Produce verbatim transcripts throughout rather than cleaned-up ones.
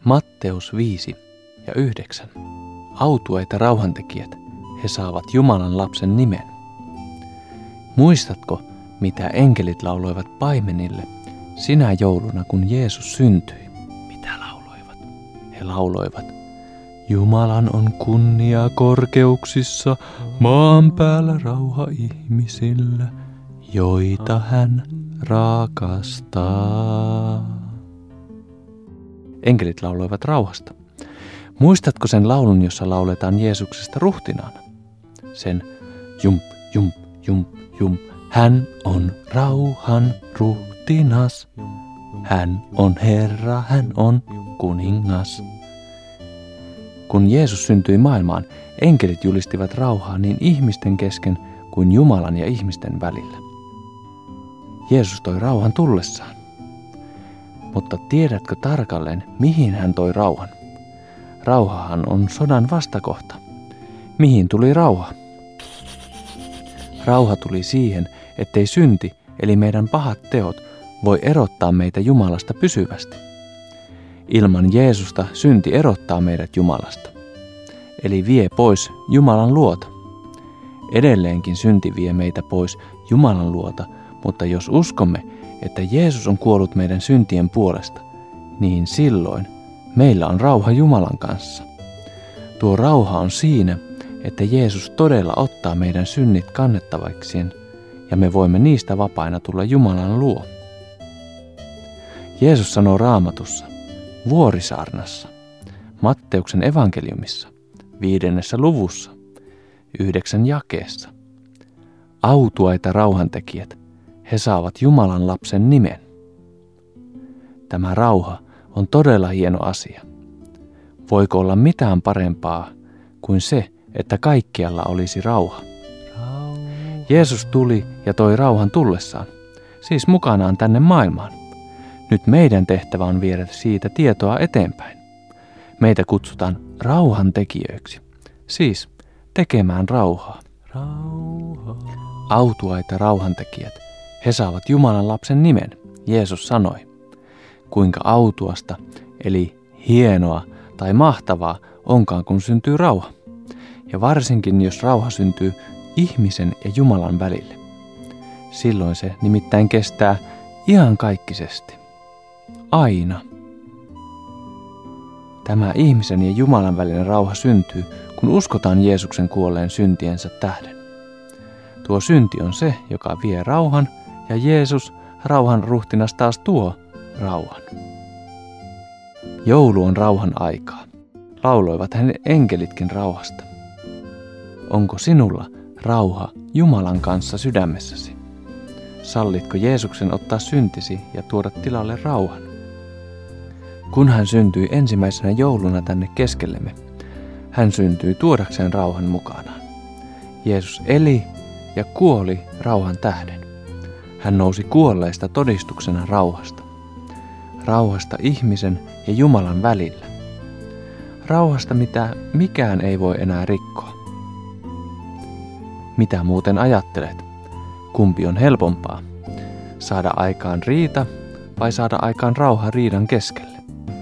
Matteus viisi ja yhdeksän. Autuaita rauhantekijät, he saavat Jumalan lapsen nimen. Muistatko, mitä enkelit lauloivat paimenille sinä jouluna, kun Jeesus syntyi? Mitä lauloivat? He lauloivat: Jumalan on kunnia korkeuksissa, maan päällä rauha ihmisillä, joita hän rakastaa. Enkelit lauloivat rauhasta. Muistatko sen laulun, jossa lauletaan Jeesuksesta ruhtinaana? Sen jump, jump, jump, jump. Hän on rauhan ruhtinas. Hän on Herra, hän on kuningas. Kun Jeesus syntyi maailmaan, enkelit julistivat rauhaa niin ihmisten kesken kuin Jumalan ja ihmisten välillä. Jeesus toi rauhan tullessaan. Mutta tiedätkö tarkalleen, mihin hän toi rauhan? Rauhahan on sodan vastakohta. Mihin tuli rauha? Rauha tuli siihen, ettei synti, eli meidän pahat teot, voi erottaa meitä Jumalasta pysyvästi. Ilman Jeesusta synti erottaa meidät Jumalasta, eli vie pois Jumalan luota. Edelleenkin synti vie meitä pois Jumalan luota, mutta jos uskomme, että Jeesus on kuollut meidän syntien puolesta, niin silloin meillä on rauha Jumalan kanssa. Tuo rauha on siinä, että Jeesus todella ottaa meidän synnit kannettavakseen ja me voimme niistä vapaina tulla Jumalan luo. Jeesus sanoo Raamatussa, Vuorisaarnassa, Matteuksen evankeliumissa, viidennessä luvussa, yhdeksän jakeessa. Autuaita rauhantekijät, he saavat Jumalan lapsen nimen. Tämä rauha on todella hieno asia. Voiko olla mitään parempaa kuin se, että kaikkialla olisi rauha? Jeesus tuli ja toi rauhan tullessaan, siis mukanaan tänne maailmaan. Nyt meidän tehtävä on viedä siitä tietoa eteenpäin. Meitä kutsutaan rauhantekijöiksi, siis tekemään rauhaa. Rauha. Autuaita rauhantekijät, he saavat Jumalan lapsen nimen, Jeesus sanoi. Kuinka autuasta, eli hienoa tai mahtavaa onkaan, kun syntyy rauha. Ja varsinkin, jos rauha syntyy ihmisen ja Jumalan välille. Silloin se nimittäin kestää iankaikkisesti. Aina. Tämä ihmisen ja Jumalan välinen rauha syntyy, kun uskotaan Jeesuksen kuolleen syntiensä tähden. Tuo synti on se, joka vie rauhan, ja Jeesus, rauhan ruhtinas, taas tuo rauhan. Joulu on rauhan aikaa. Lauloivat hänen enkelitkin rauhasta. Onko sinulla rauha Jumalan kanssa sydämessäsi? Sallitko Jeesuksen ottaa syntisi ja tuoda tilalle rauhan? Kun hän syntyi ensimmäisenä jouluna tänne keskellemme, hän syntyi tuodakseen rauhan mukanaan. Jeesus eli ja kuoli rauhan tähden. Hän nousi kuolleista todistuksena rauhasta. Rauhasta ihmisen ja Jumalan välillä. Rauhasta, mitä mikään ei voi enää rikkoa. Mitä muuten ajattelet? Kumpi on helpompaa? Saada aikaan riita vai saada aikaan rauha riidan keskelle?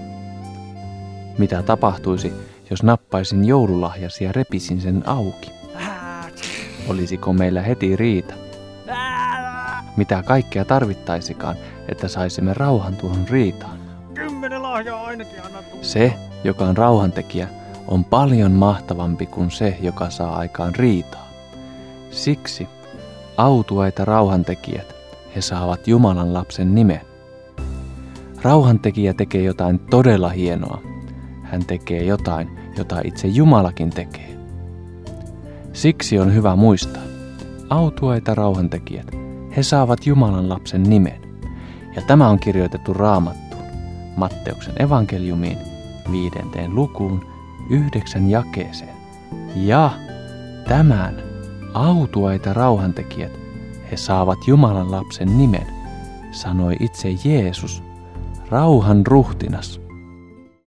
Mitä tapahtuisi, jos nappaisin joululahjasi ja repisin sen auki? Olisiko meillä heti riita? Mitä kaikkea tarvittaisikaan, että saisimme rauhan tuohon riitaan? Kymmenen lahjaa ainakin anna tulla. Se, joka on rauhantekijä, on paljon mahtavampi kuin se, joka saa aikaan riitaa. Siksi autuaita rauhantekijät, he saavat Jumalan lapsen nimen. Rauhantekijä tekee jotain todella hienoa. Hän tekee jotain, jota itse Jumalakin tekee. Siksi on hyvä muistaa, autuaita rauhantekijät, he saavat Jumalan lapsen nimen. Ja tämä on kirjoitettu Raamattuun, Matteuksen evankeliumiin, viidenteen lukuun, yhdeksän jakeeseen. Ja tämän autuaita rauhantekijät, he saavat Jumalan lapsen nimen, sanoi itse Jeesus, rauhan ruhtinas.